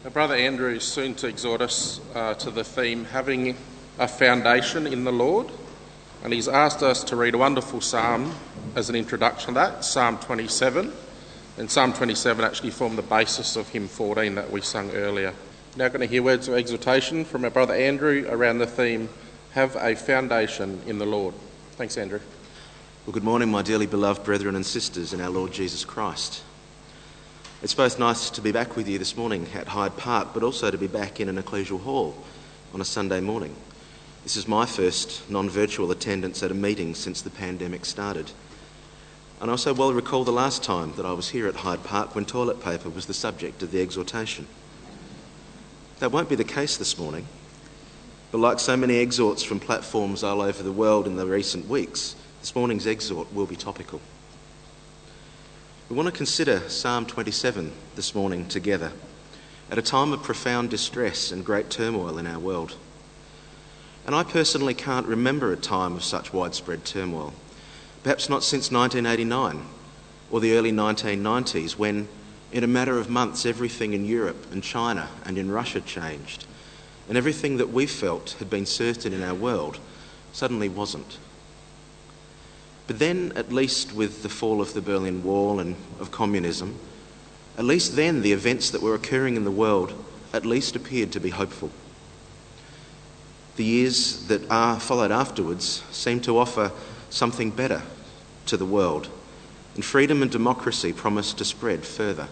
Our brother Andrew is soon to exhort us to the theme, having a foundation in the Lord, and he's asked us to read a wonderful psalm as an introduction to that, Psalm 27, and Psalm 27 actually formed the basis of hymn 14 that we sung earlier. Now going to hear words of exhortation from our brother Andrew around the theme, have a foundation in the Lord. Thanks, Andrew. Well, good morning, my dearly beloved brethren and sisters in our Lord Jesus Christ. It's both nice to be back with you this morning at Hyde Park, but also to be back in an ecclesial hall on a Sunday morning. This is my first non-virtual attendance at a meeting since the pandemic started. And I also well recall the last time that I was here at Hyde Park when toilet paper was the subject of the exhortation. That won't be the case this morning, but like so many exhorts from platforms all over the world in the recent weeks, this morning's exhort will be topical. We want to consider Psalm 27 this morning together at a time of profound distress and great turmoil in our world. And I personally can't remember a time of such widespread turmoil, perhaps not since 1989 or the early 1990s, when in a matter of months everything in Europe and China and in Russia changed, and everything that we felt had been certain in our world suddenly wasn't. But then, at least with the fall of the Berlin Wall and of communism, at least then the events that were occurring in the world at least appeared to be hopeful. The years that followed afterwards seemed to offer something better to the world, and freedom and democracy promised to spread further.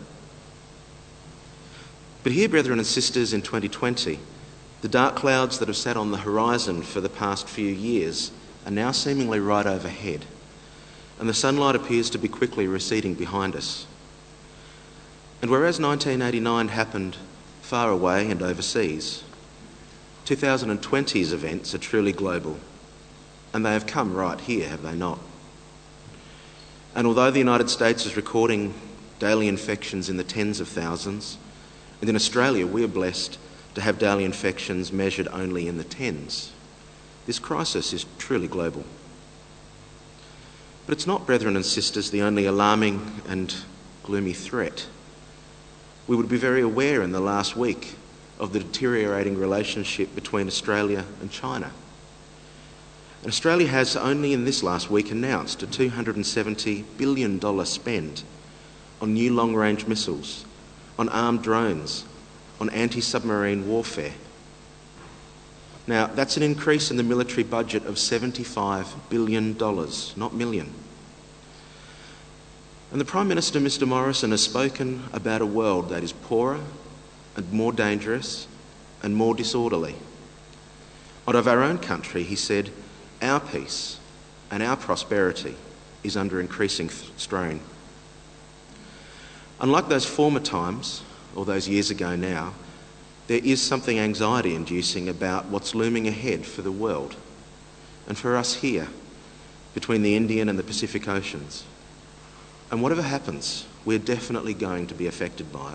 But here, brethren and sisters, in 2020, the dark clouds that have sat on the horizon for the past few years are now seemingly right overhead, and the sunlight appears to be quickly receding behind us. And whereas 1989 happened far away and overseas, 2020's events are truly global, and they have come right here, have they not? And although the United States is recording daily infections in the tens of thousands, and in Australia we are blessed to have daily infections measured only in the tens, this crisis is truly global. But it's not, brethren and sisters, the only alarming and gloomy threat. We would be very aware in the last week of the deteriorating relationship between Australia and China. And Australia has only in this last week announced a $270 billion spend on new long-range missiles, on armed drones, on anti-submarine warfare. Now, that's an increase in the military budget of $75 billion, not million. And the Prime Minister, Mr Morrison, has spoken about a world that is poorer and more dangerous and more disorderly. Out of our own country, he said, our peace and our prosperity is under increasing strain. Unlike those former times, or those years ago now, there is something anxiety-inducing about what's looming ahead for the world and for us here between the Indian and the Pacific Oceans. And whatever happens, we're definitely going to be affected by it.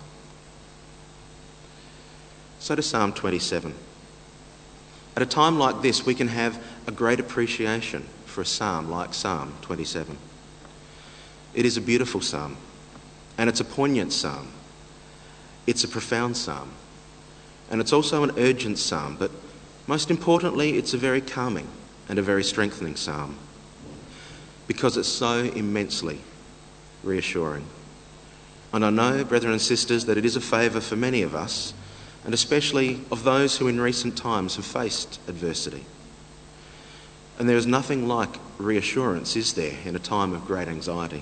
So to Psalm 27. At a time like this, we can have a great appreciation for a psalm like Psalm 27. It is a beautiful psalm, and it's a poignant psalm. It's a profound psalm. And it's also an urgent psalm, but most importantly, it's a very calming and a very strengthening psalm, because it's so immensely reassuring. And I know, brethren and sisters, that it is a favour for many of us, and especially of those who in recent times have faced adversity. And there is nothing like reassurance, is there, in a time of great anxiety?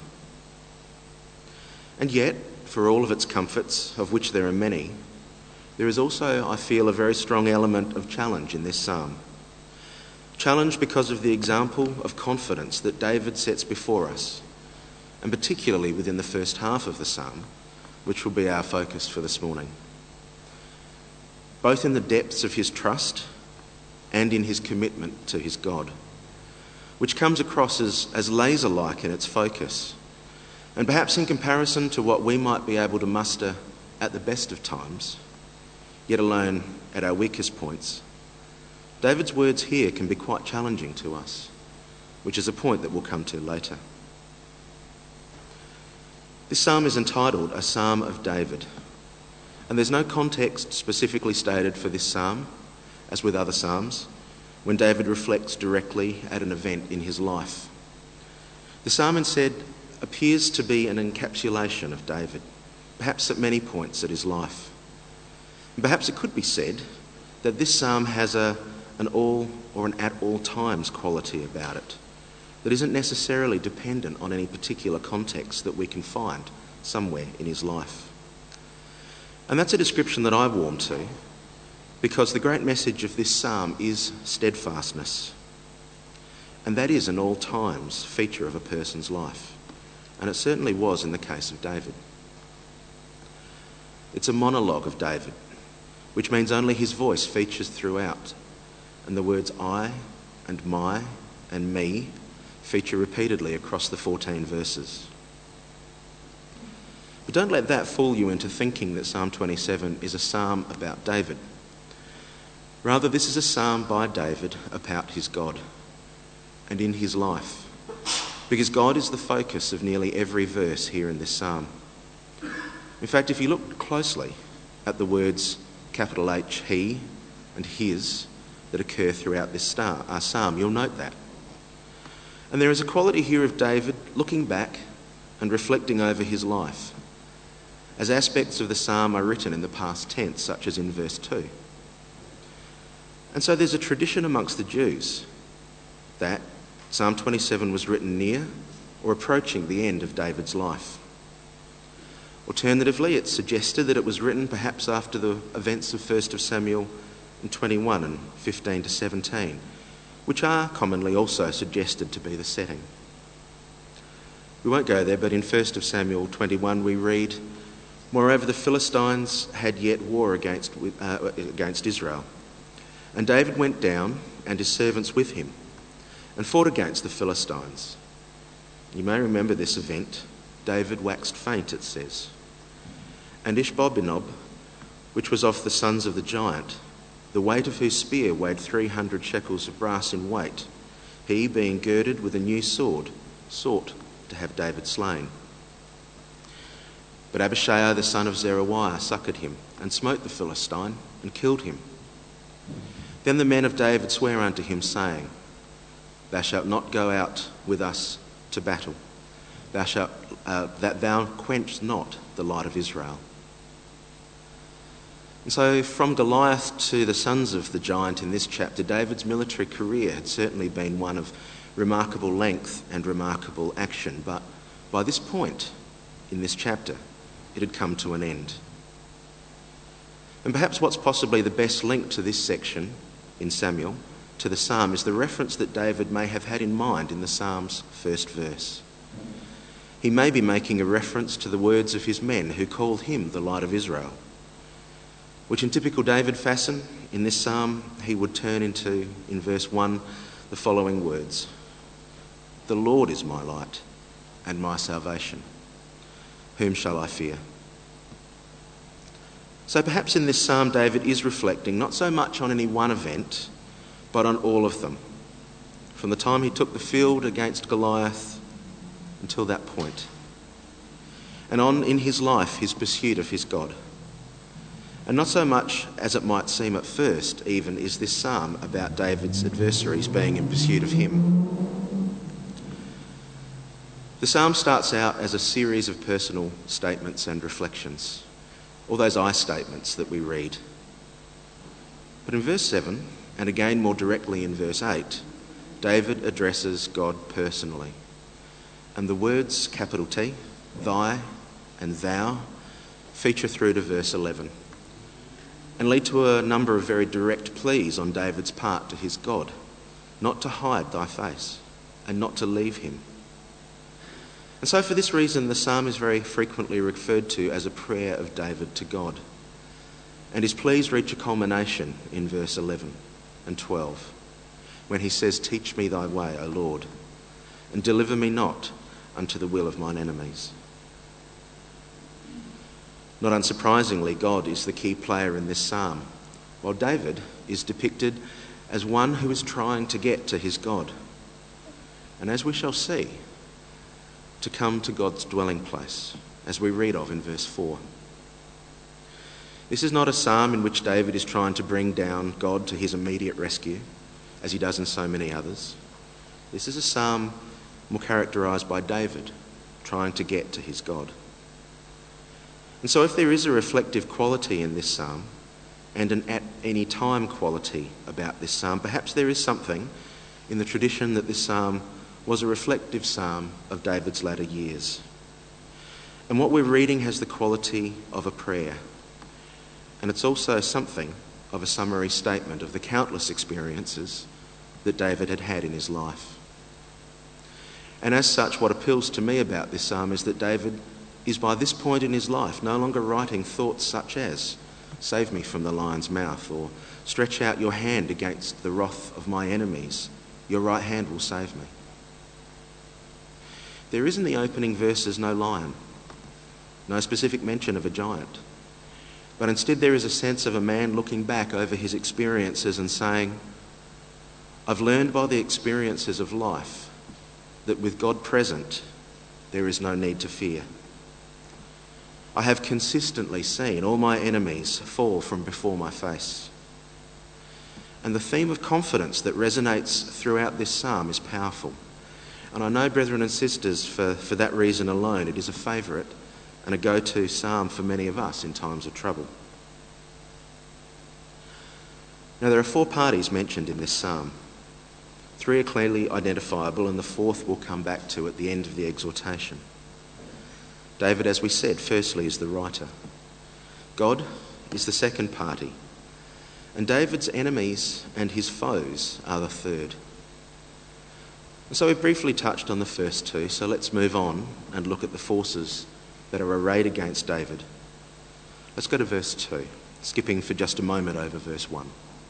And yet, for all of its comforts, of which there are many, there is also, I feel, a very strong element of challenge in this psalm. Challenge because of the example of confidence that David sets before us, and particularly within the first half of the psalm, which will be our focus for this morning. Both in the depths of his trust and in his commitment to his God, which comes across as laser-like in its focus, and perhaps in comparison to what we might be able to muster at the best of times, yet alone at our weakest points, David's words here can be quite challenging to us, which is a point that we'll come to later. This psalm is entitled A Psalm of David, And there's no context specifically stated for this psalm, as with other psalms, when David reflects directly at an event in his life. The psalm instead appears to be an encapsulation of David, perhaps at many points at his life. And perhaps it could be said that this psalm has an all or an at all times quality about it that isn't necessarily dependent on any particular context that we can find somewhere in his life. And that's a description that I warm to, because the great message of this psalm is steadfastness. And that is an all times feature of a person's life. And it certainly was in the case of David. It's a monologue of David, which means only his voice features throughout, and the words I and my and me feature repeatedly across the 14 verses. But don't let that fool you into thinking that Psalm 27 is a psalm about David. Rather, this is a psalm by David about his God and in his life, because God is the focus of nearly every verse here in this psalm. In fact, if you look closely at the words capital H, he, and his that occur throughout this psalm, you'll note that. And there is a quality here of David looking back and reflecting over his life, as aspects of the psalm are written in the past tense, such as in verse 2. And so there's a tradition amongst the Jews that Psalm 27 was written near or approaching the end of David's life. Alternatively, it's suggested that it was written perhaps after the events of 1 Samuel 21 and 15 to 17, which are commonly also suggested to be the setting. We won't go there, but in 1 Samuel 21 we read, "Moreover, the Philistines had yet war against Israel. And David went down, and his servants with him, and fought against the Philistines. You may remember this event. David waxed faint, it says. And Ishbosheth, which was of the sons of the giant, the weight of whose spear weighed 300 shekels of brass in weight, he, being girded with a new sword, sought to have David slain. But Abishai, the son of Zeruiah, succoured him, and smote the Philistine, and killed him. Then the men of David sware unto him, saying, Thou shalt not go out with us to battle, that thou quench not the light of Israel." And so from Goliath to the sons of the giant in this chapter, David's military career had certainly been one of remarkable length and remarkable action. But by this point in this chapter, it had come to an end. And perhaps what's possibly the best link to this section in Samuel to the psalm is the reference that David may have had in mind in the psalm's first verse. He may be making a reference to the words of his men who called him the light of Israel, which in typical David fashion, in this psalm, he would turn into, in verse 1, the following words: "The Lord is my light and my salvation. Whom shall I fear?" So perhaps in this psalm, David is reflecting not so much on any one event, but on all of them, from the time he took the field against Goliath until that point, and on in his life, his pursuit of his God. And not so much, as it might seem at first, even, is this psalm about David's adversaries being in pursuit of him. The psalm starts out as a series of personal statements and reflections, all those I statements that we read. But in verse 7, and again more directly in verse 8, David addresses God personally. And the words, capital T, thy and thou, feature through to verse 11. And lead to a number of very direct pleas on David's part to his God, not to hide thy face and not to leave him. And so for this reason, the psalm is very frequently referred to as a prayer of David to God. And his pleas reach a culmination in verse 11 and 12, when he says, "Teach me thy way, O Lord, and deliver me not unto the will of mine enemies." Not unsurprisingly, God is the key player in this psalm, while David is depicted as one who is trying to get to his God. And as we shall see, to come to God's dwelling place, as we read of in verse 4. This is not a psalm in which David is trying to bring down God to his immediate rescue, as he does in so many others. This is a psalm more characterised by David trying to get to his God. And so if there is a reflective quality in this psalm, and an at any time quality about this psalm, perhaps there is something in the tradition that this psalm was a reflective psalm of David's latter years. And what we're reading has the quality of a prayer. And it's also something of a summary statement of the countless experiences that David had had in his life. And as such, what appeals to me about this psalm is that David is by this point in his life no longer writing thoughts such as, "Save me from the lion's mouth," or "Stretch out your hand against the wrath of my enemies. Your right hand will save me." There is in the opening verses no lion, no specific mention of a giant. But instead there is a sense of a man looking back over his experiences and saying, "I've learned by the experiences of life that with God present, there is no need to fear. I have consistently seen all my enemies fall from before my face." And the theme of confidence that resonates throughout this psalm is powerful. And I know, brethren and sisters, for that reason alone, it is a favourite and a go-to psalm for many of us in times of trouble. Now, there are 4 parties mentioned in this psalm. 3 are clearly identifiable, and the 4th we'll come back to at the end of the exhortation. David, as we said, firstly is the writer. God is the second party. And David's enemies and his foes are the third. And so we briefly touched on the first 2, so let's move on and look at the forces that are arrayed against David. Let's go to verse 2, skipping for just a moment over verse 1.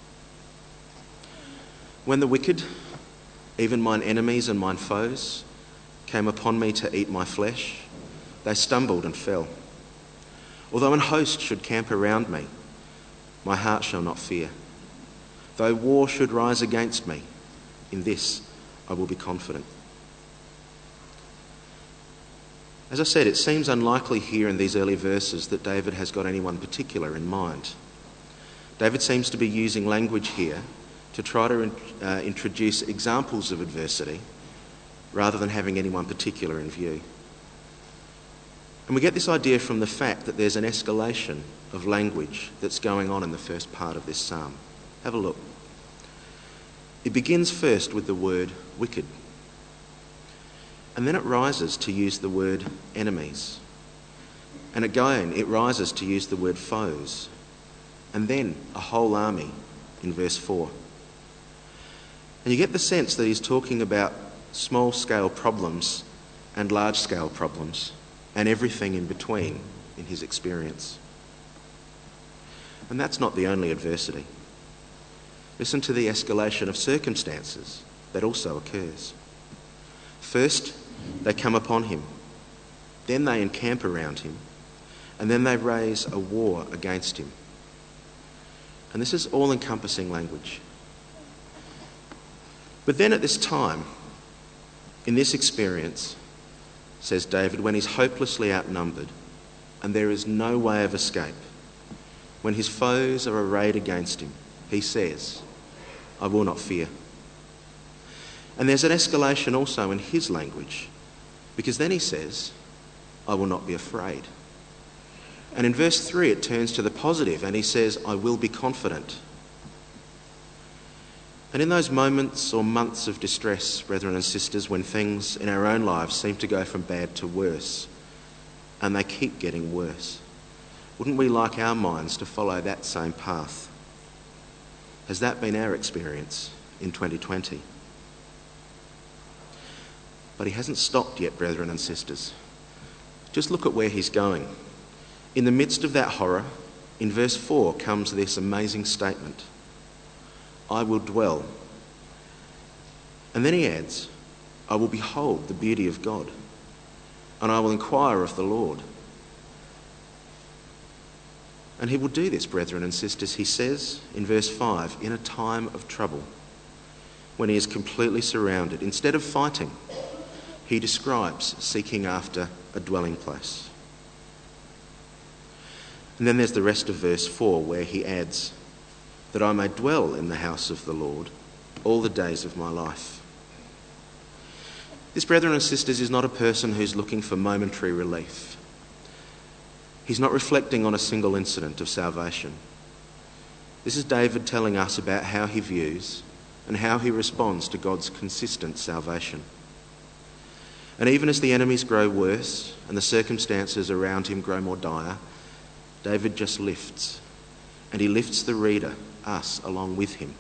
"When the wicked, even mine enemies and mine foes, came upon me to eat my flesh, they stumbled and fell. Although an host should camp around me, my heart shall not fear. Though war should rise against me, in this I will be confident." As I said, it seems unlikely here in these early verses that David has got anyone particular in mind. David seems to be using language here to try to introduce examples of adversity rather than having anyone particular in view. And we get this idea from the fact that there's an escalation of language that's going on in the first part of this psalm. Have a look. It begins first with the word wicked. And then it rises to use the word enemies. And again, it rises to use the word foes. And then a whole army in verse 4. And you get the sense that he's talking about small-scale problems and large-scale problems and everything in between in his experience. And that's not the only adversity. Listen to the escalation of circumstances that also occurs. First, they come upon him. Then they encamp around him. And then they raise a war against him. And this is all-encompassing language. But then at this time, in this experience, says David, when he's hopelessly outnumbered and there is no way of escape, when his foes are arrayed against him, he says, "I will not fear." And there's an escalation also in his language, because then he says, "I will not be afraid." And in verse 3 it turns to the positive and he says, "I will be confident." And in those moments or months of distress, brethren and sisters, when things in our own lives seem to go from bad to worse, and they keep getting worse, wouldn't we like our minds to follow that same path? Has that been our experience in 2020? But he hasn't stopped yet, brethren and sisters. Just look at where he's going. In the midst of that horror, in verse 4 comes this amazing statement, "I will dwell." And then he adds, "I will behold the beauty of God, and I will inquire of the Lord." And he will do this, brethren and sisters, he says in verse 5, in a time of trouble, when he is completely surrounded. Instead of fighting, he describes seeking after a dwelling place. And then there's the rest of verse 4 where he adds, that I may dwell in the house of the Lord all the days of my life. This, brethren and sisters, is not a person who's looking for momentary relief. He's not reflecting on a single incident of salvation. This is David telling us about how he views and how he responds to God's consistent salvation. And even as the enemies grow worse and the circumstances around him grow more dire, David just lifts, and he lifts the reader, us, along with him.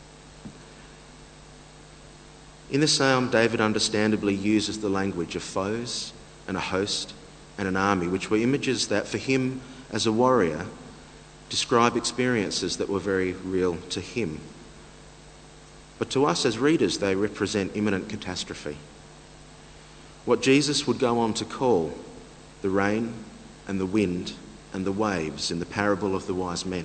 In the psalm, David understandably uses the language of foes and a host and an army, which were images that for him as a warrior describe experiences that were very real to him. But to us as readers, they represent imminent catastrophe. What Jesus would go on to call the rain and the wind and the waves in the parable of the wise men.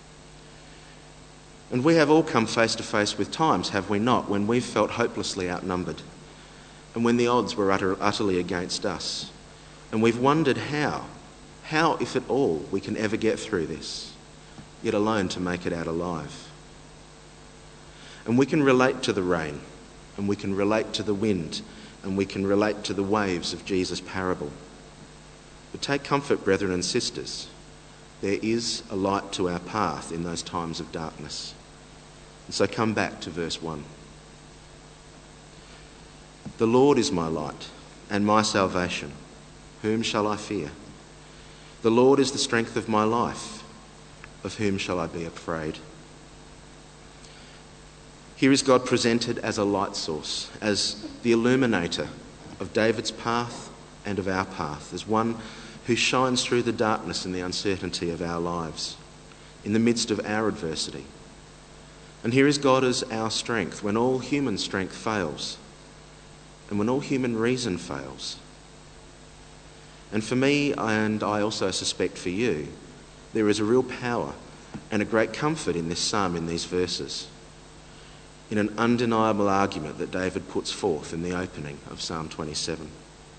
And we have all come face to face with times, have we not, when we've felt hopelessly outnumbered and when the odds were utterly against us. And we've wondered how, if at all, we can ever get through this, yet alone to make it out alive. And we can relate to the rain, and we can relate to the wind, and we can relate to the waves of Jesus' parable. But take comfort, brethren and sisters. There is a light to our path in those times of darkness. And so come back to verse 1. The Lord is my light and my salvation. Whom shall I fear? The Lord is the strength of my life. Of whom shall I be afraid? Here is God presented as a light source, as the illuminator of David's path and of our path, as one who shines through the darkness and the uncertainty of our lives, in the midst of our adversity. And here is God as our strength when all human strength fails and when all human reason fails. And for me, and I also suspect for you, there is a real power and a great comfort in this psalm, in these verses, in an undeniable argument that David puts forth in the opening of Psalm 27.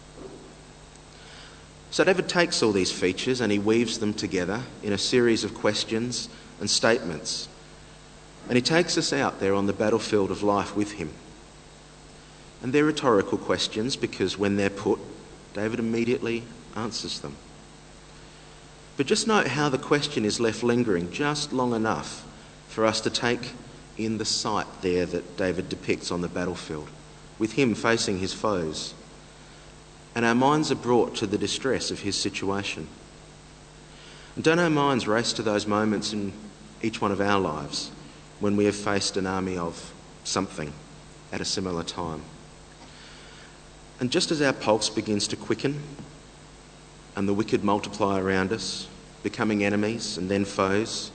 So David takes all these features and he weaves them together in a series of questions and statements. And he takes us out there on the battlefield of life with him. And they're rhetorical questions because when they're put, David immediately answers them. But just note how the question is left lingering just long enough for us to take in the sight there that David depicts on the battlefield, with him facing his foes. And our minds are brought to the distress of his situation. And don't our minds race to those moments in each one of our lives when we have faced an army of something at a similar time? And just as our pulse begins to quicken and the wicked multiply around us, becoming enemies and then foes,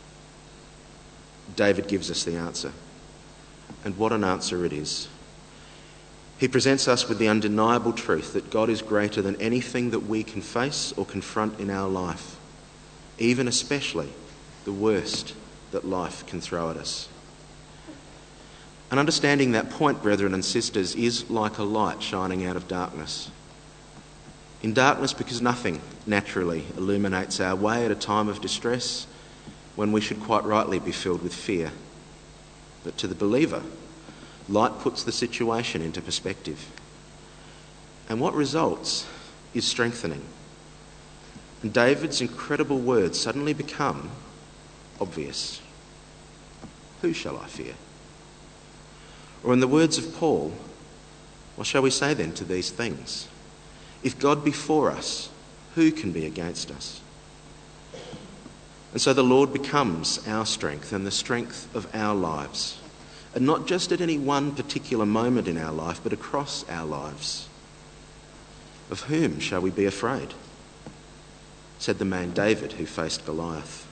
David gives us the answer. And what an answer it is. He presents us with the undeniable truth that God is greater than anything that we can face or confront in our life, even especially the worst that life can throw at us. And understanding that point, brethren and sisters, is like a light shining out of darkness. In darkness, because nothing naturally illuminates our way at a time of distress when we should quite rightly be filled with fear. But to the believer, light puts the situation into perspective. And what results is strengthening. And David's incredible words suddenly become obvious. Who shall I fear? Or in the words of Paul, what shall we say then to these things? If God be for us, who can be against us? And so the Lord becomes our strength and the strength of our lives. And not just at any one particular moment in our life, but across our lives. Of whom shall we be afraid? Said the man David who faced Goliath.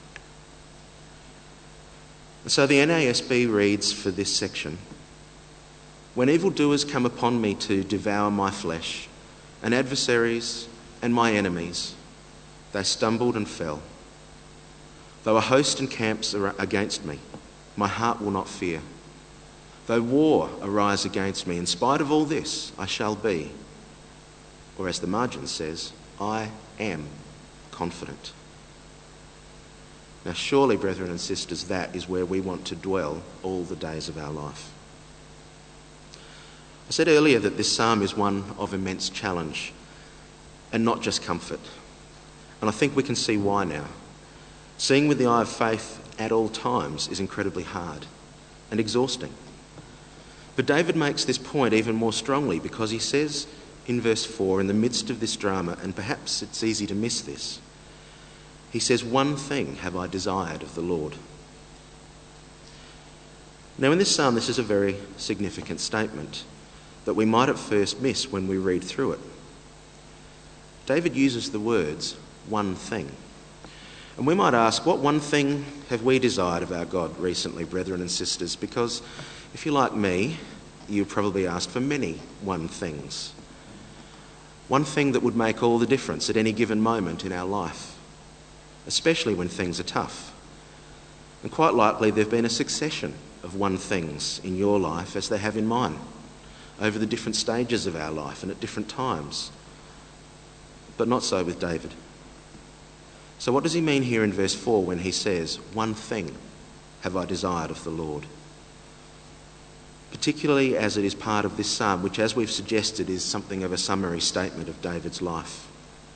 And so the NASB reads for this section, when evildoers come upon me to devour my flesh, and adversaries and my enemies, they stumbled and fell. Though a host encamps against me, my heart will not fear. Though war arise against me, in spite of all this, I shall be, or as the margin says, I am confident. Now surely, brethren and sisters, that is where we want to dwell all the days of our life. I said earlier that this psalm is one of immense challenge and not just comfort. And I think we can see why now. Seeing with the eye of faith at all times is incredibly hard and exhausting. But David makes this point even more strongly because he says in verse 4, in the midst of this drama, and perhaps it's easy to miss this, he says, "One thing have I desired of the Lord." Now in this psalm, this is a very significant statement that we might at first miss when we read through it. David uses the words, "one thing." And we might ask, what one thing have we desired of our God recently, brethren and sisters? Because if you're like me, you probably asked for many one things. One thing that would make all the difference at any given moment in our life, especially when things are tough. And quite likely there have been a succession of one things in your life as they have in mine, over the different stages of our life and at different times. But not so with David. So what does he mean here in verse 4 when he says, "One thing have I desired of the Lord"? Particularly as it is part of this psalm, which, as we've suggested, is something of a summary statement of David's life.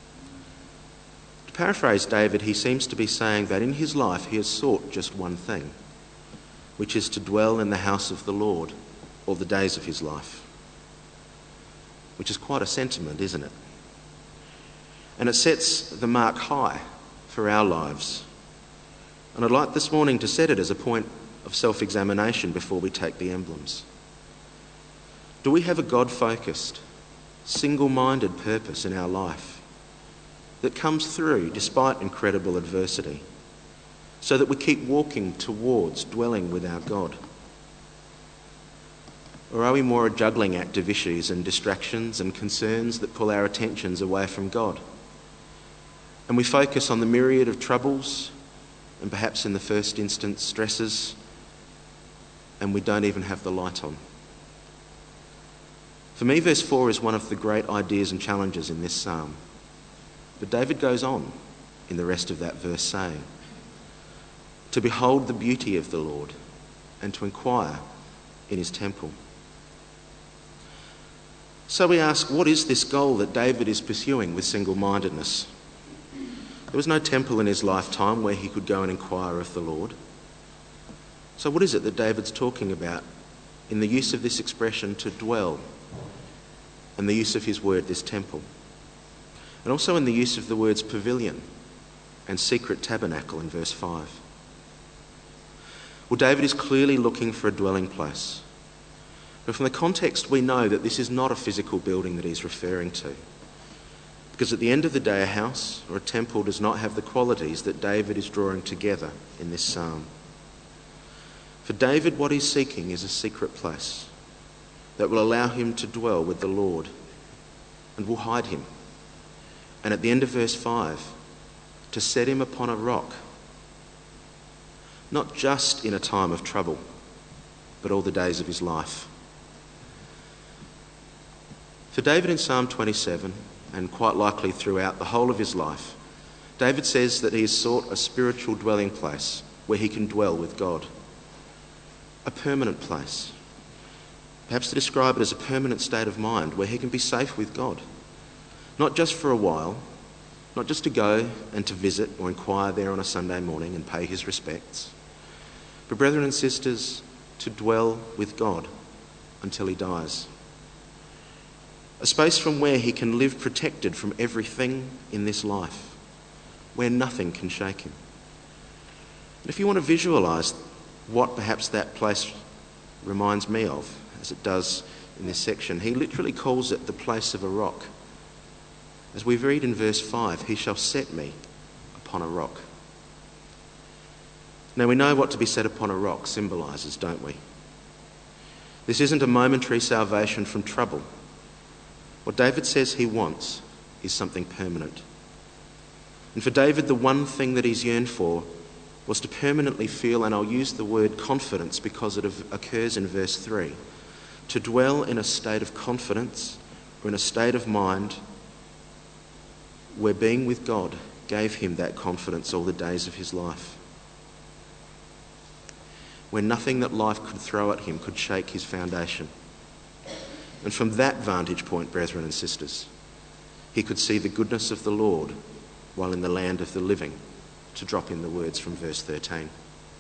To paraphrase David, he seems to be saying that in his life he has sought just one thing, which is to dwell in the house of the Lord all the days of his life. Which is quite a sentiment, isn't it? And it sets the mark high for our lives. And I'd like this morning to set it as a point of self-examination before we take the emblems. Do we have a God-focused, single-minded purpose in our life that comes through despite incredible adversity, so that we keep walking towards dwelling with our God? Or are we more a juggling act of issues and distractions and concerns that pull our attentions away from God? And we focus on the myriad of troubles and perhaps in the first instance stresses, and we don't even have the light on. For me, verse 4 is one of the great ideas and challenges in this psalm. But David goes on in the rest of that verse saying, "To behold the beauty of the Lord and to inquire in his temple." So we ask, what is this goal that David is pursuing with single-mindedness? There was no temple in his lifetime where he could go and inquire of the Lord. So what is it that David's talking about in the use of this expression, to dwell, and the use of his word, this temple? And also in the use of the words pavilion and secret tabernacle in verse 5. Well, David is clearly looking for a dwelling place. But from the context, we know that this is not a physical building that he's referring to. Because at the end of the day, a house or a temple does not have the qualities that David is drawing together in this psalm. For David, what he's seeking is a secret place that will allow him to dwell with the Lord and will hide him. And at the end of verse 5, to set him upon a rock, not just in a time of trouble, but all the days of his life. For David in Psalm 27, and quite likely throughout the whole of his life, David says that he has sought a spiritual dwelling place where he can dwell with God. A permanent place. Perhaps to describe it as a permanent state of mind where he can be safe with God. Not just for a while, not just to go and to visit or inquire there on a Sunday morning and pay his respects, but brethren and sisters, to dwell with God until he dies. A space from where he can live protected from everything in this life, where nothing can shake him. And if you want to visualise what perhaps that place reminds me of, as it does in this section, he literally calls it the place of a rock. As we read in verse 5, he shall set me upon a rock. Now we know what to be set upon a rock symbolises, don't we? This isn't a momentary salvation from trouble. What David says he wants is something permanent. And for David, the one thing that he's yearned for was to permanently feel, and I'll use the word confidence because it occurs in verse 3, to dwell in a state of confidence or in a state of mind where being with God gave him that confidence all the days of his life. when nothing that life could throw at him could shake his foundation. And from that vantage point, brethren and sisters, he could see the goodness of the Lord while in the land of the living, to drop in the words from verse 13.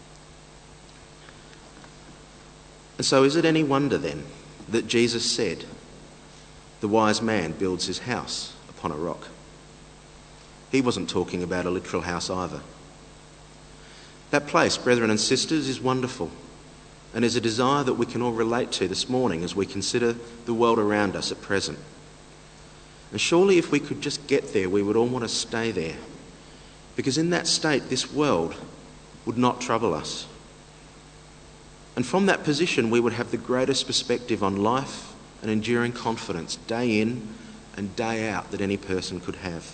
And so is it any wonder then that Jesus said, "The wise man builds his house upon a rock"? He wasn't talking about a literal house either. That place, brethren and sisters, is wonderful and is a desire that we can all relate to this morning as we consider the world around us at present. And surely if we could just get there, we would all want to stay there, because in that state, this world would not trouble us. And from that position, we would have the greatest perspective on life and enduring confidence day in and day out that any person could have.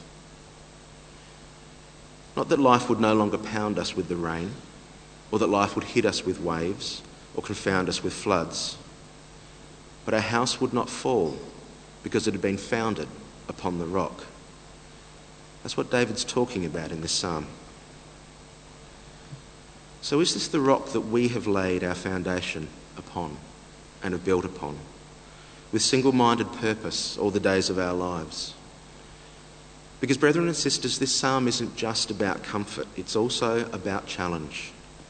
Not that life would no longer pound us with the rain, or that life would hit us with waves, or confound us with floods, but our house would not fall because it had been founded upon the rock. That's what David's talking about in this psalm. So is this the rock that we have laid our foundation upon and have built upon, with single-minded purpose all the days of our lives? Because, brethren and sisters, this psalm isn't just about comfort, it's also about challenge.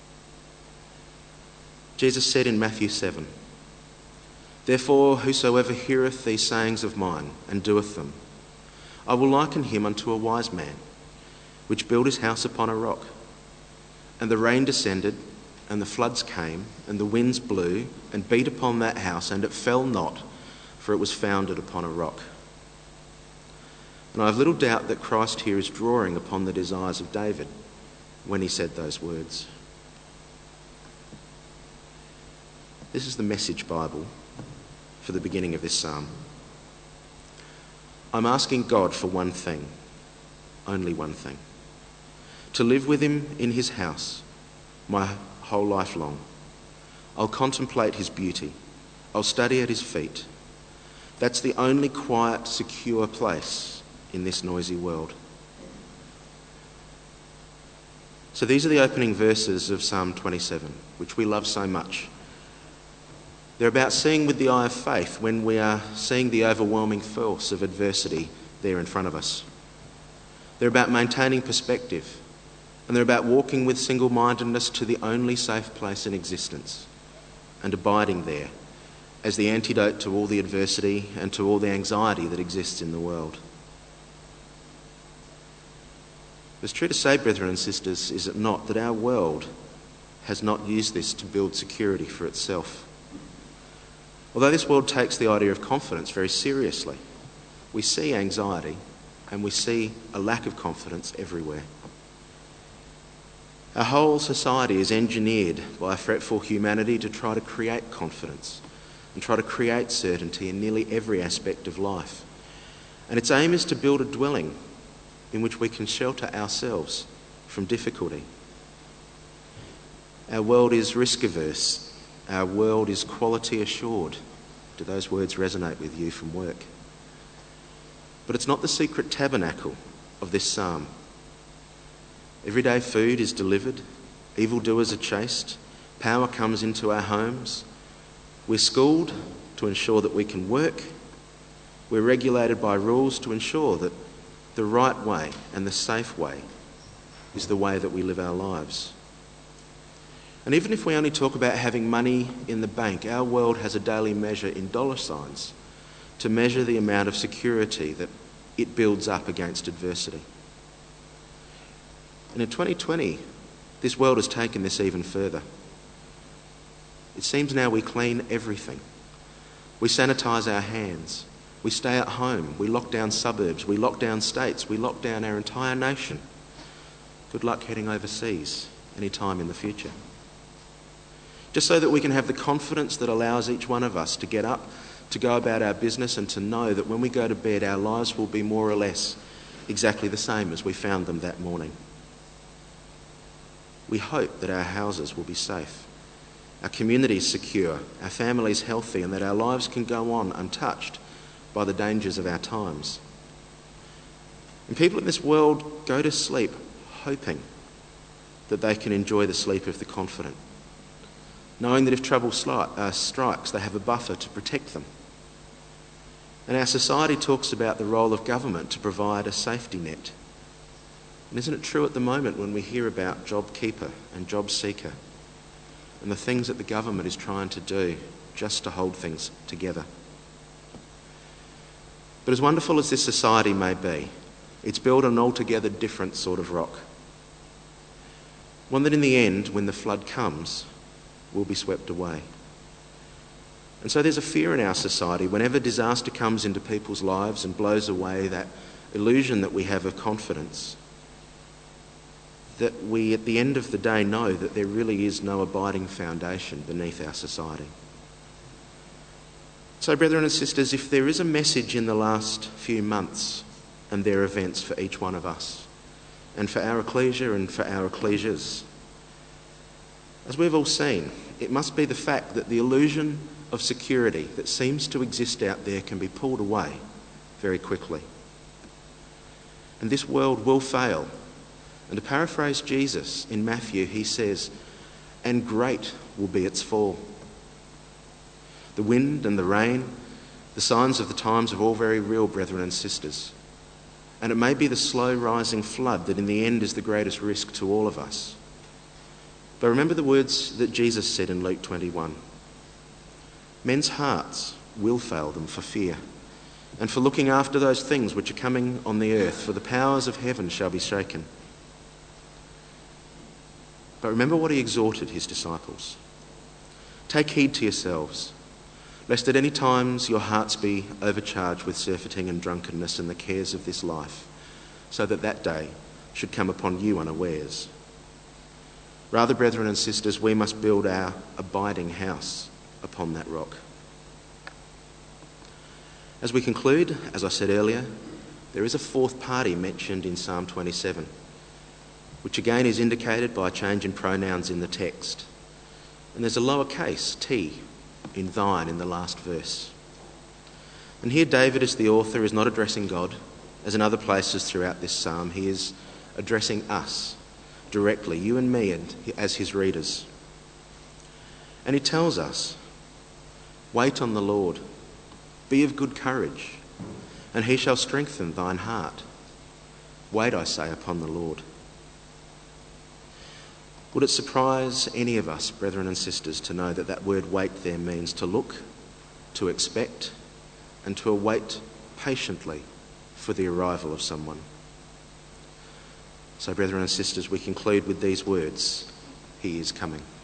Jesus said in Matthew 7, "Therefore whosoever heareth these sayings of mine and doeth them, I will liken him unto a wise man, which built his house upon a rock. And the rain descended, and the floods came, and the winds blew, and beat upon that house, and it fell not, for it was founded upon a rock." And I have little doubt that Christ here is drawing upon the desires of David when he said those words. This is the Message Bible for the beginning of this psalm. I'm asking God for one thing, only one thing: to live with him in his house my whole life long. I'll contemplate his beauty. I'll study at his feet. That's the only quiet, secure place in this noisy world. So these are the opening verses of Psalm 27, which we love so much. They're about seeing with the eye of faith when we are seeing the overwhelming force of adversity there in front of us. They're about maintaining perspective, and they're about walking with single-mindedness to the only safe place in existence and abiding there as the antidote to all the adversity and to all the anxiety that exists in the world. It's true to say, brethren and sisters, is it not, that our world has not used this to build security for itself? Although this world takes the idea of confidence very seriously, we see anxiety and we see a lack of confidence everywhere. Our whole society is engineered by a fretful humanity to try to create confidence and try to create certainty in nearly every aspect of life. And its aim is to build a dwelling in which we can shelter ourselves from difficulty. Our world is risk-averse. Our world is quality assured. Do those words resonate with you from work? But it's not the secret tabernacle of this psalm. Everyday food is delivered, evildoers are chased, power comes into our homes. We're schooled to ensure that we can work. We're regulated by rules to ensure that the right way and the safe way is the way that we live our lives. And even if we only talk about having money in the bank, our world has a daily measure in dollar signs to measure the amount of security that it builds up against adversity. And in 2020, this world has taken this even further. It seems now we clean everything. We sanitise our hands. We stay at home. We lock down suburbs. We lock down states. We lock down our entire nation. Good luck heading overseas any time in the future. Just so that we can have the confidence that allows each one of us to get up, to go about our business, and to know that when we go to bed, our lives will be more or less exactly the same as we found them that morning. We hope that our houses will be safe, our communities secure, our families healthy, and that our lives can go on untouched by the dangers of our times. And people in this world go to sleep hoping that they can enjoy the sleep of the confident, knowing that if trouble strikes, they have a buffer to protect them. And our society talks about the role of government to provide a safety net. And isn't it true at the moment when we hear about JobKeeper and JobSeeker and the things that the government is trying to do just to hold things together? But as wonderful as this society may be, it's built on an altogether different sort of rock. One that in the end, when the flood comes, will be swept away. And so there's a fear in our society whenever disaster comes into people's lives and blows away that illusion that we have of confidence, that we at the end of the day know that there really is no abiding foundation beneath our society. So, brethren and sisters, if there is a message in the last few months and their events for each one of us, and for our ecclesia and for our ecclesias, as we've all seen, it must be the fact that the illusion of security that seems to exist out there can be pulled away very quickly. And this world will fail. And to paraphrase Jesus in Matthew, he says, "And great will be its fall." The wind and the rain, the signs of the times are all very real, brethren and sisters. And it may be the slow rising flood that in the end is the greatest risk to all of us. But remember the words that Jesus said in Luke 21. Men's hearts will fail them for fear, and for looking after those things which are coming on the earth, for the powers of heaven shall be shaken. But remember what he exhorted his disciples. Take heed to yourselves, lest at any times your hearts be overcharged with surfeiting and drunkenness and the cares of this life, so that that day should come upon you unawares. Rather, brethren and sisters, we must build our abiding house upon that rock. As we conclude, as I said earlier, there is a fourth party mentioned in Psalm 27, which again is indicated by a change in pronouns in the text. And there's a lowercase t in thine in the last verse. And here David, as the author, is not addressing God, as in other places throughout this psalm. He is addressing us directly, you and me, and as his readers. And he tells us, wait on the Lord, be of good courage, and he shall strengthen thine heart. Wait, I say, upon the Lord. Would it surprise any of us, brethren and sisters, to know that that word wait there means to look, to expect, and to await patiently for the arrival of someone? So, brethren and sisters, we conclude with these words: He is coming.